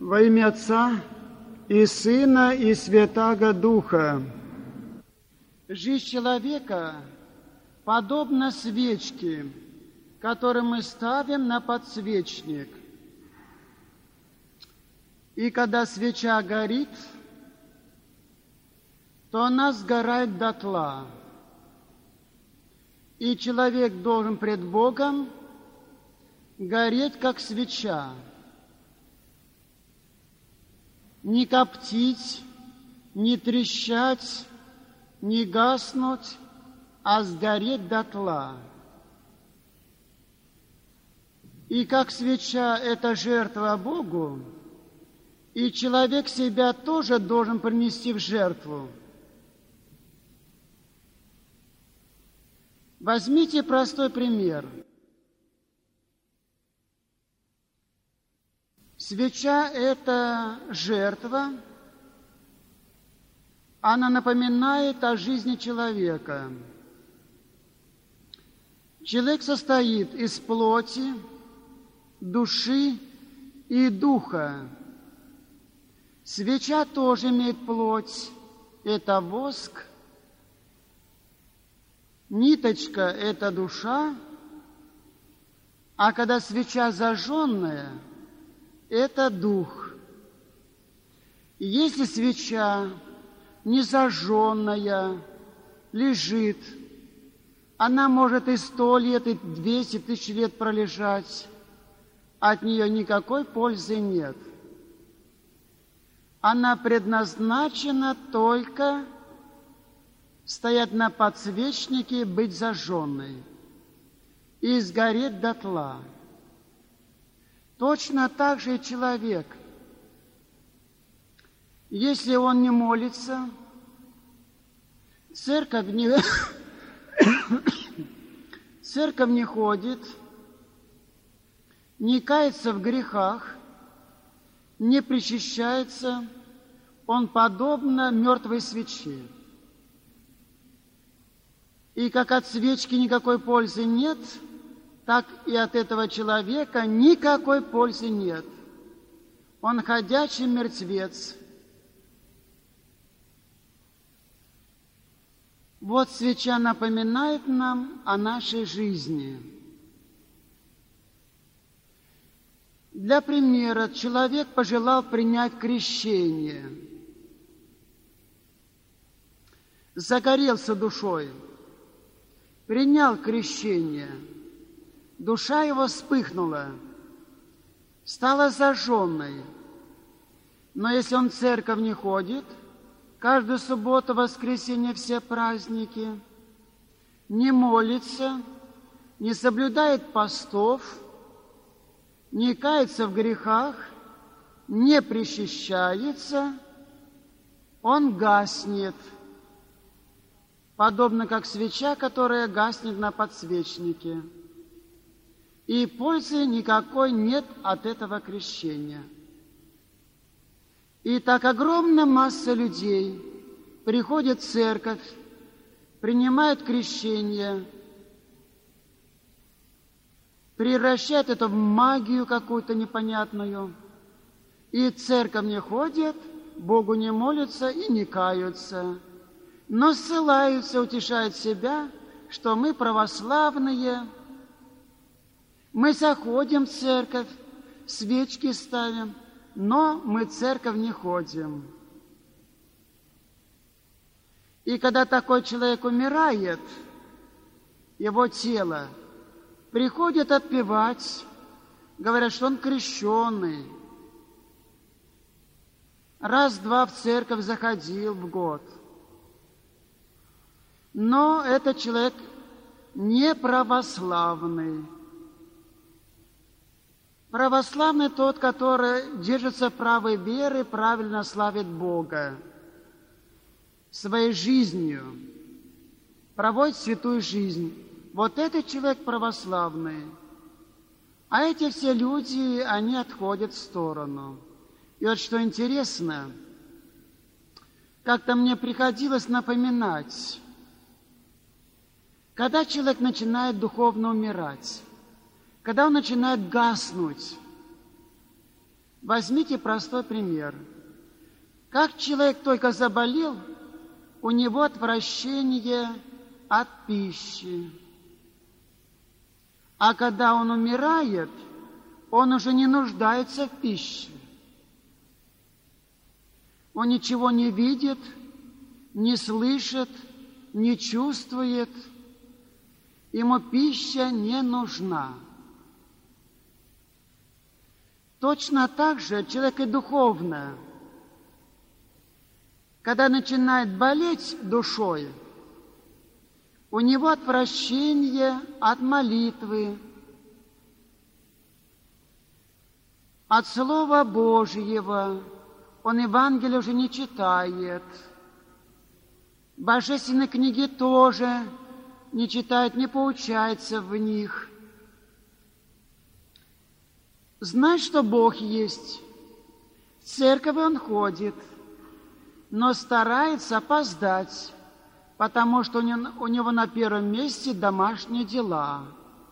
Во имя Отца и Сына и Святаго Духа. Жизнь человека подобна свечке, которую мы ставим на подсвечник. И когда свеча горит, то она сгорает дотла. И человек должен пред Богом гореть, как свеча. Не коптить, не трещать, не гаснуть, а сгореть дотла. И как свеча – это жертва Богу, и человек себя тоже должен принести в жертву. Возьмите простой пример. Свеча – это жертва, она напоминает о жизни человека. Человек состоит из плоти, души и духа. Свеча тоже имеет плоть, это воск. Ниточка – это душа, а когда свеча зажженная – это дух. И если свеча незажженная лежит, она может и 100 лет, и 200 тысяч лет пролежать, от нее никакой пользы нет. Она предназначена только стоять на подсвечнике, быть зажженной и сгореть дотла. Точно так же и человек. Если он не молится, церковь не ходит, не кается в грехах, не причащается, он подобно мертвой свече. И как от свечки никакой пользы нет, так и от этого человека никакой пользы нет. Он ходячий мертвец. Вот свеча напоминает нам о нашей жизни. Для примера, человек пожелал принять крещение. Загорелся душой, принял крещение. Душа его вспыхнула, стала зажженной. Но если он в церковь не ходит, каждую субботу, воскресенье, все праздники, не молится, не соблюдает постов, не кается в грехах, не причащается, он гаснет, подобно как свеча, которая гаснет на подсвечнике. И пользы никакой нет от этого крещения. И так огромная масса людей приходит в церковь, принимает крещение, превращает это в магию какую-то непонятную, и в церковь не ходят, Богу не молятся и не каются, но ссылаются, утешают себя, что мы православные, мы заходим в церковь, свечки ставим, но мы в церковь не ходим. И когда такой человек умирает, его тело приходит отпевать, говорят, что он крещеный. Раз-два в церковь заходил в год. Но этот человек не православный. Православный тот, который держится правой веры, правильно славит Бога своей жизнью, проводит святую жизнь. Вот этот человек православный. А эти все люди, они отходят в сторону. И вот что интересно, как-то мне приходилось напоминать, когда человек начинает духовно умирать, когда он начинает гаснуть, Возьмите простой пример. Как человек только заболел, у него отвращение от пищи. А когда он умирает, он уже не нуждается в пище. Он ничего не видит, не слышит, не чувствует. Ему пища не нужна. Точно так же человек и духовно. Когда начинает болеть душой, у него отвращение от молитвы, от Слова Божьего. Он Евангелие уже не читает. Божественные книги тоже не читает, не поучается в них. Знает, что Бог есть. В церковь он ходит, но старается опоздать, потому что у него на первом месте домашние дела.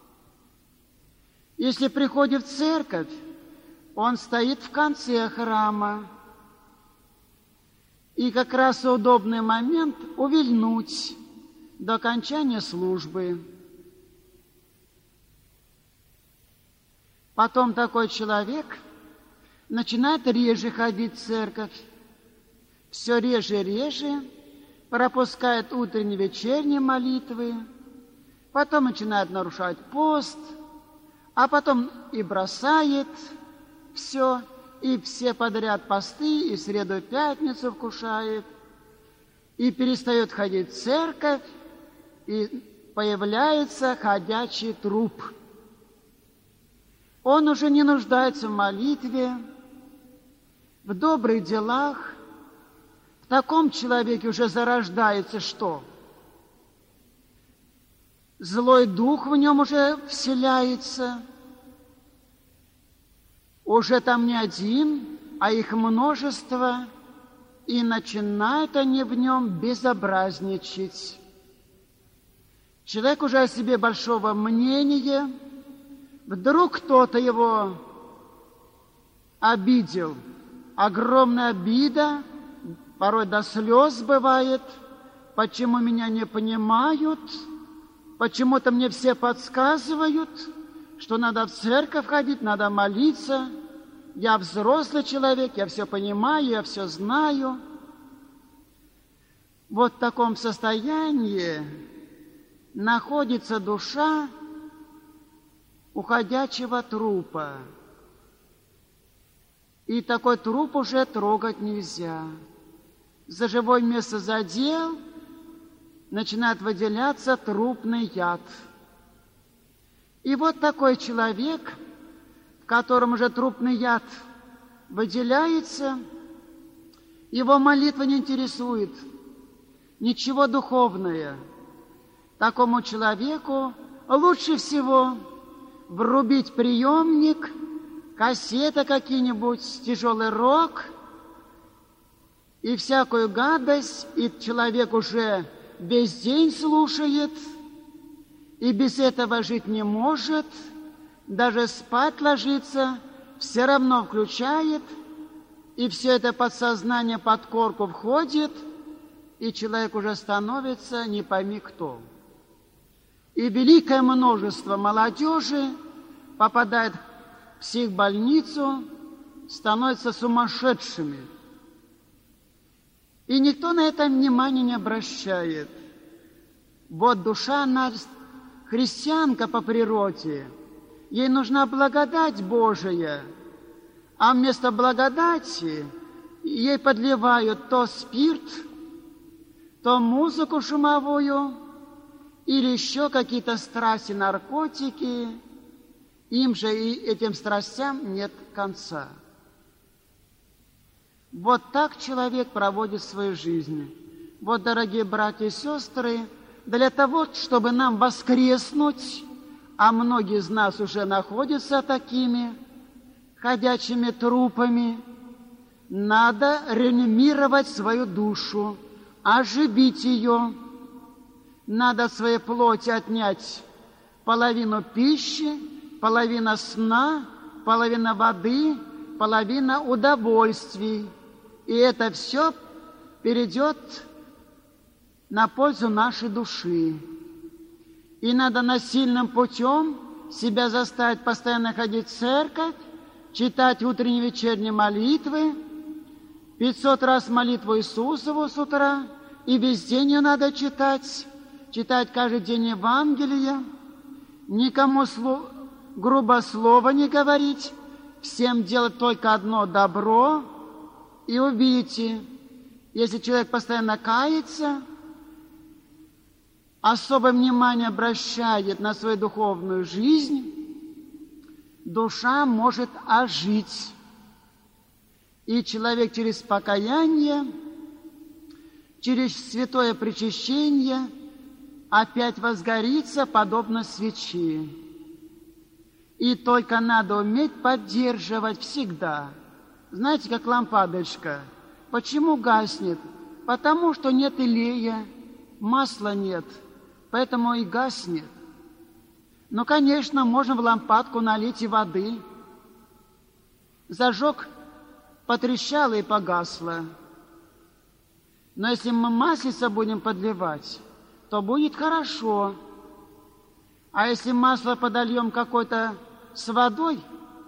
Если приходит в церковь, он стоит в конце храма. И как раз удобный момент увильнуть до окончания службы. Потом такой человек начинает реже ходить в церковь. Все реже и реже пропускает утренние и вечерние молитвы. Потом начинает нарушать пост, а потом и бросает все, и все подряд посты, и среду и пятницу вкушает, и перестает ходить в церковь, и появляется ходячий труп. Он уже не нуждается в молитве, в добрых делах. В таком человеке уже зарождается что? Злой дух в нем уже вселяется. Уже там не один, а их множество, и начинают они в нем безобразничать. Человек уже о себе большого мнения, вдруг кто-то его обидел. Огромная обида, порой до слез бывает. Почему меня не понимают? Почему-то мне все подсказывают, что надо в церковь ходить, надо молиться. Я взрослый человек, я все понимаю, я все знаю. Вот в таком состоянии находится душа уходящего трупа. И такой труп уже трогать нельзя. За живое место задел, начинает выделяться трупный яд. И вот такой человек, в котором уже трупный яд выделяется, его молитва не интересует, ничего духовное. Такому человеку лучше всего врубить приемник, кассеты какие-нибудь, тяжелый рок и всякую гадость, и человек уже весь день слушает, и без этого жить не может, даже спать ложится, все равно включает, и все это подсознание под корку входит, и человек уже становится не пойми кто. И великое множество молодежи попадает в психбольницу, становятся сумасшедшими. И никто на это внимания не обращает. Вот душа, она христианка по природе, ей нужна благодать Божия, а вместо благодати ей подливают то спирт, то музыку шумовую, или еще какие-то страсти, наркотики. Им же и этим страстям нет конца. Вот так человек проводит свою жизнь. Вот, дорогие братья и сестры, для того, чтобы нам воскреснуть, а многие из нас уже находятся такими ходячими трупами, надо реанимировать свою душу, оживить ее. Надо от своей плоти отнять половину пищи, половина сна, половина воды, половина удовольствий. И это все перейдет на пользу нашей души. И надо насильным путем себя заставить постоянно ходить в церковь, читать утренние и вечерние молитвы, 500 раз молитву Иисусову с утра, и весь день ее надо читать каждый день Евангелие, никому грубо слова не говорить, всем делать только одно добро. И увидите, если человек постоянно кается, особое внимание обращает на свою духовную жизнь, душа может ожить. И человек через покаяние, через святое причащение опять возгорится, подобно свечи. И только надо уметь поддерживать всегда. Знаете, как лампадочка. Почему гаснет? Потому что нет илея, масла нет, поэтому и гаснет. Но, конечно, можно в лампадку налить и воды. Зажег, потрещало и погасло. Но если мы маслица будем подливать, то будет хорошо. А если масло подольем какое-то с водой,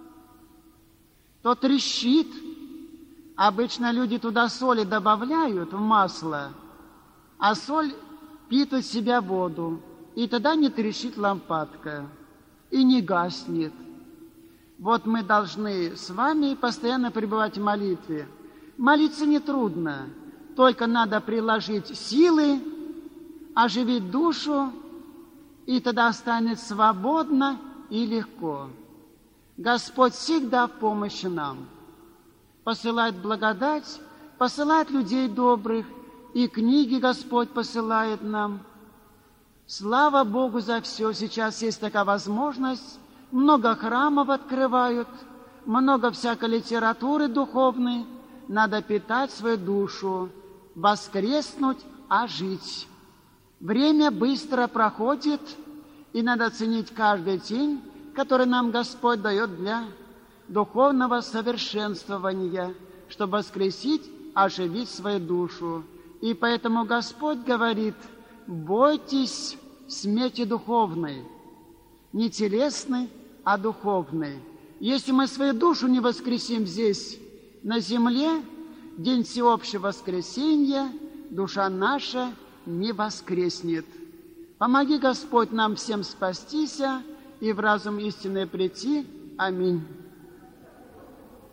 то трещит. Обычно люди туда соли добавляют в масло, а соль впитывает в себя воду. И тогда не трещит лампадка и не гаснет. Вот мы должны с вами постоянно пребывать в молитве. Молиться нетрудно, только надо приложить силы, оживить душу, и тогда станет свободно и легко. Господь всегда в помощи нам. Посылает благодать, посылает людей добрых, и книги Господь посылает нам. Слава Богу за все. Сейчас есть такая возможность. Много храмов открывают, много всякой литературы духовной. Надо питать свою душу, воскреснуть, ожить. Время быстро проходит, и надо ценить каждый день, который нам Господь дает для духовного совершенствования, чтобы воскресить, оживить свою душу. И поэтому Господь говорит: бойтесь смерти духовной, не телесной, а духовной. Если мы свою душу не воскресим здесь, на земле, в день всеобщего воскресения, душа наша не воскреснет. Помоги, Господь, нам всем спастися и в разум истинный прийти. Аминь.